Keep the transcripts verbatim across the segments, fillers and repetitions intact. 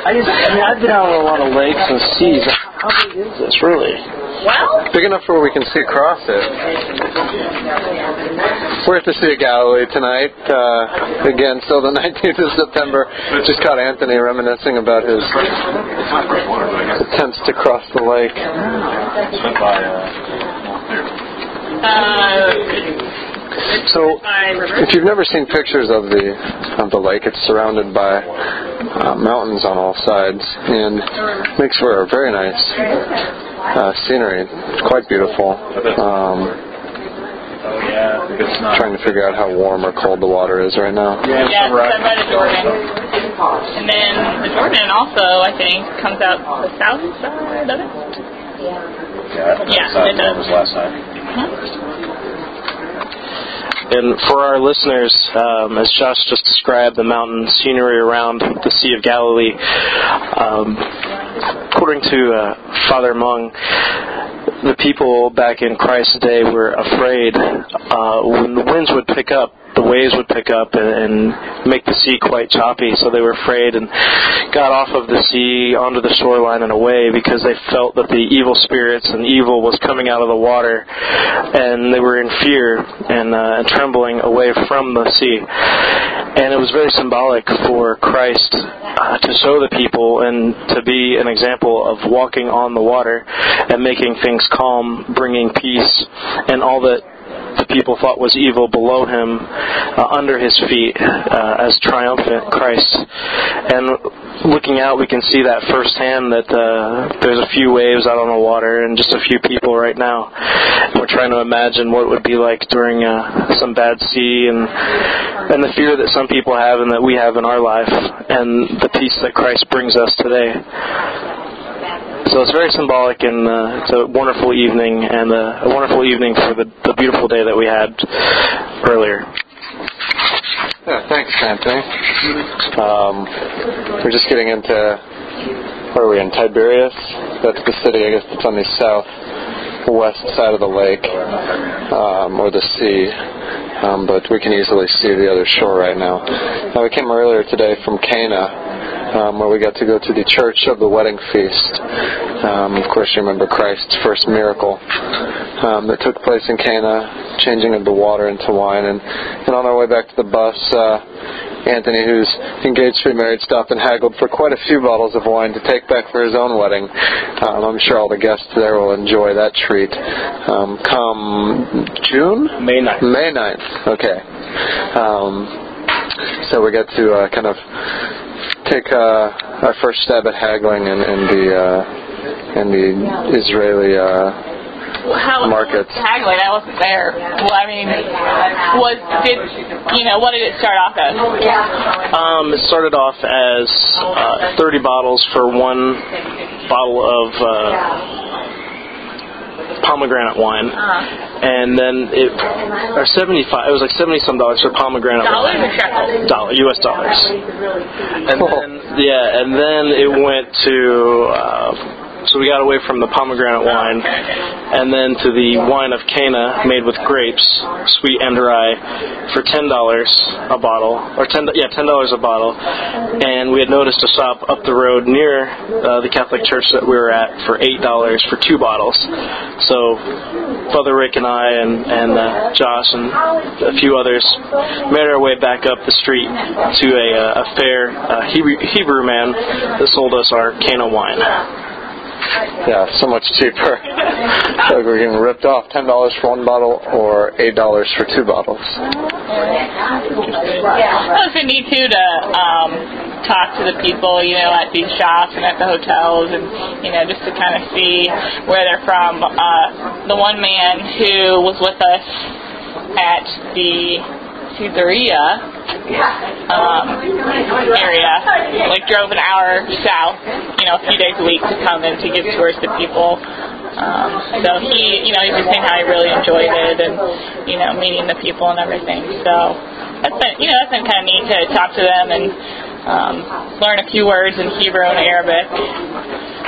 I just, I mean, I've been out on a lot of lakes and seas. How big is this, really? Well, big enough where we can see across it. We're at the Sea of Galilee tonight. Uh, again, still the nineteenth of September. Just caught Anthony reminiscing about his attempts to cross the lake. uh, So, if you've never seen pictures of the of the lake, it's surrounded by uh, mountains on all sides and makes for a very nice uh, scenery. It's quite beautiful. Um, trying to figure out how warm or cold the water is right now. yeah, it's right by the Jordan. And then the Jordan also, I think, comes out the south side of it. Yeah, yeah it does. Last night. Uh-huh. And for our listeners, um, as Josh just described, the mountain scenery around the Sea of Galilee, um, according to uh, Father Mung, the people back in Christ's day were afraid uh, when the winds would pick up, the waves would pick up and, and make the sea quite choppy, so they were afraid and got off of the sea onto the shoreline and away because they felt that the evil spirits and evil was coming out of the water, and they were in fear and, uh, and trembling away from the sea. And it was very symbolic for Christ uh, to show the people and to be an example of walking on the water and making things calm, bringing peace, and all that the people thought was evil below him, uh, under his feet, uh, as triumphant Christ. And looking out, we can see that firsthand that uh, there's a few waves out on the water and just a few people right now. We're trying to imagine what it would be like during uh, some bad sea, and and the fear that some people have and that we have in our life, and the peace that Christ brings us today. So it's very symbolic, and uh, it's a wonderful evening, and uh, a wonderful evening for the, the beautiful day that we had earlier. Yeah, thanks, Anthony. Um, we're just getting into, where are we, in Tiberias? That's the city, I guess it's on the southwest side of the lake, um, or the sea, um, but we can easily see the other shore right now. Now, we came earlier today from Cana, Um, where we got to go to the Church of the Wedding Feast. Um, of course, you remember Christ's first miracle um, that took place in Cana, changing of the water into wine. And, and on our way back to the bus, uh, Anthony, who's engaged to be married, stopped and haggled for quite a few bottles of wine to take back for his own wedding. Um, I'm sure all the guests there will enjoy that treat. Um, come June? May ninth. May ninth, okay. Um, so we get to uh, kind of take uh, our first stab at haggling in, in the uh, in the Israeli uh, How markets. was haggling? I wasn't there. Well, I mean, was did you know what did it start off as? Um, it started off as uh, thirty bottles for one bottle of uh, pomegranate wine, Uh-huh. and then it or seventy-five. It was like seventy some dollars for pomegranate Dollars wine. or shekels? Dollar, U S dollars. And then yeah, and then it went to. Uh, So we got away from the pomegranate wine, and then to the wine of Cana made with grapes, sweet and dry, for ten dollars a bottle, or ten yeah ten dollars a bottle. And we had noticed a shop up the road near uh, the Catholic church that we were at for eight dollars for two bottles. So Father Rick and I and and uh, Josh and a few others made our way back up the street to a, a fair uh, Hebrew, Hebrew man that sold us our Cana wine. Yeah, so much cheaper. So we're getting ripped off. Ten dollars for one bottle, or eight dollars for two bottles. That was neat too to um, talk to the people, you know, at these shops and at the hotels, and you know, just to kind of see where they're from. Uh, the one man who was with us at the Caesarea um, area, like drove an hour south, you know, a few days a week to come in to give tours to people. Um, so he, you know, he was saying how he really enjoyed it, and you know, meeting the people and everything. So that's been, you know, that's been kind of neat to talk to them and um, learn a few words in Hebrew and Arabic.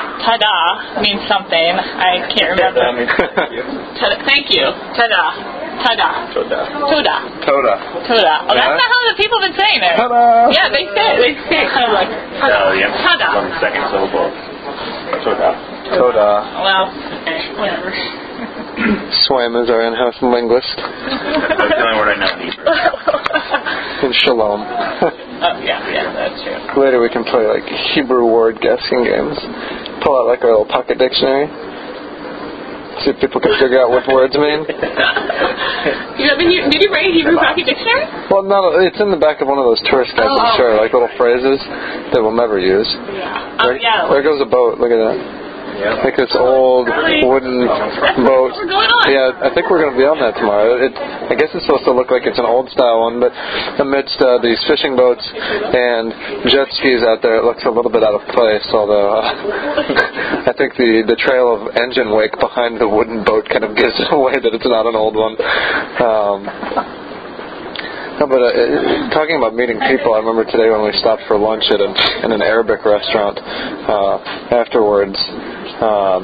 Tada means something. I can't remember. Tada, thank you. Tada. Tada. Toda. Toda. Toda. Toda. Oh, that's Yeah. not how the people have been saying it. Tada. Yeah, they say it. They say it kind of like Tada. Oh, yeah. Tada. One second syllable. Toda. Toda. Well, okay, whatever. Swam is our in-house linguist. That's the only word I know in Hebrew. And shalom. Oh, yeah, yeah, that's true. Later we can play like Hebrew word guessing games. Pull out like our little pocket dictionary. See if people can figure out what words mean. You have a, did you bring a Hebrew pocket dictionary? Well, no, it's in the back of one of those tourist guides, Oh, I'm sure, okay. like little phrases that we'll never use. Yeah. Oh, There, yeah. there goes a boat. Look at that. Yeah. Like this old wooden boat. What's going on? Yeah, I think we're going to be on that tomorrow. It, I guess it's supposed to look like it's an old style one, but amidst uh, these fishing boats and jet skis out there, it looks a little bit out of place. Although uh, I think the the trail of engine wake behind the wooden boat kind of gives it away that it's not an old one. Um, No, but uh, talking about meeting people, I remember today when we stopped for lunch at an, in an Arabic restaurant. Uh, afterwards, um,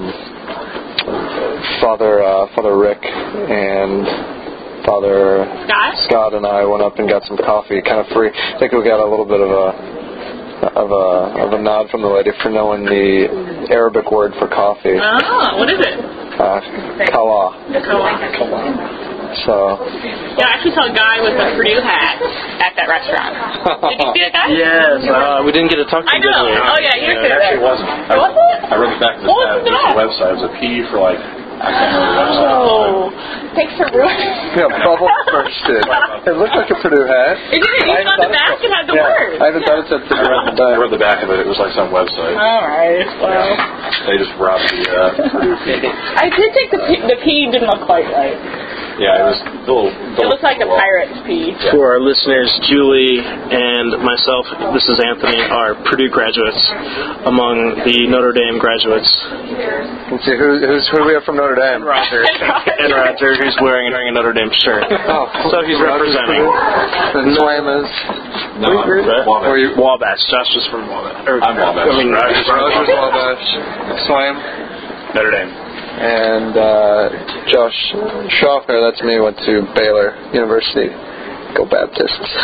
Father uh, Father Rick and Father Scott? Scott and I went up and got some coffee, kind of free. I think we got a little bit of a of a of a nod from the lady for knowing the Arabic word for coffee. Oh, what is it? Uh, kala. Kala. So. Yeah, I actually saw a guy with a Purdue hat at that restaurant. Did you see that guy? Yes, uh, we didn't get to talk to I him, know. did we? Oh, yeah, you're It actually wasn't. I, Was it? I wrote it back to the, What was uh, that? the website. It was a P for like, I can't remember the website. Oh, thanks for ruining. Yeah, bubble first it. It looked like a Purdue hat. It didn't. I Even on the back, it had the yeah, word. I even thought it said Purdue on the I back. read the back of it. It was like some website. All right. Well, They just robbed the uh, Purdue P. I did think the P, the P didn't look quite right. Yeah, it was a little. It looked like a pirate's P. For our listeners, Julie and myself, this is Anthony, are Purdue graduates among the Notre Dame graduates. Let's see, who, who's, who do we have from Notre Dame? Roger. And Roger, who's wearing, wearing a Notre Dame shirt. Oh, So he's representing. And Swam is? No, I'm Wabash. Or you, Wabash. Josh is from Wabash. Or, I'm Wabash. I mean, Roger's from Rogers Wabash. Swam. Notre Dame. And uh, Josh Schaffner, that's me, went to Baylor University. Go Baptists.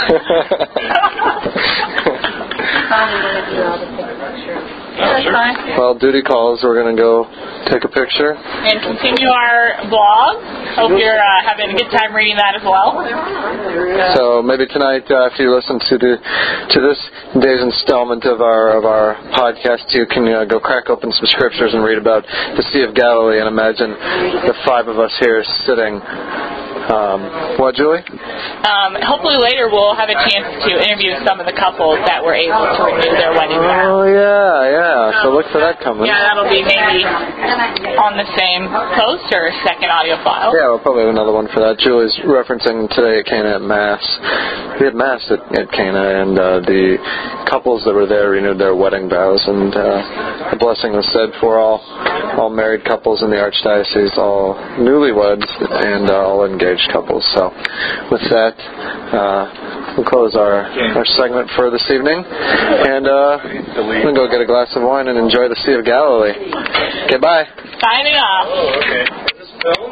Yeah, that's fine. Well, duty calls. We're going to go take a picture. And continue our blog. Hope you're uh, having a good time reading that as well. So maybe tonight, uh, if you listen to the to this day's installment of our of our podcast, you can uh, go crack open some scriptures and read about the Sea of Galilee and imagine the five of us here sitting. Um, what, Julie? Um, hopefully later we'll have a chance to interview some of the couples that were able to renew their wedding vows. Oh yeah, yeah. So look for that coming. Yeah, that'll be maybe on the same post or second audio file. Yeah, we'll probably have another one for that. Julie's referencing today at Cana at Mass. We had Mass at, at Cana, and uh, the couples that were there renewed their wedding vows, and uh, a blessing was said for all all married couples in the Archdiocese, all newlyweds, and uh, all engaged couples. So with that, uh, we'll close our, our segment for this evening, and uh, we're going to go get a glass of wine and enjoy the Sea of Galilee. Okay, bye. Signing off. Oh, okay.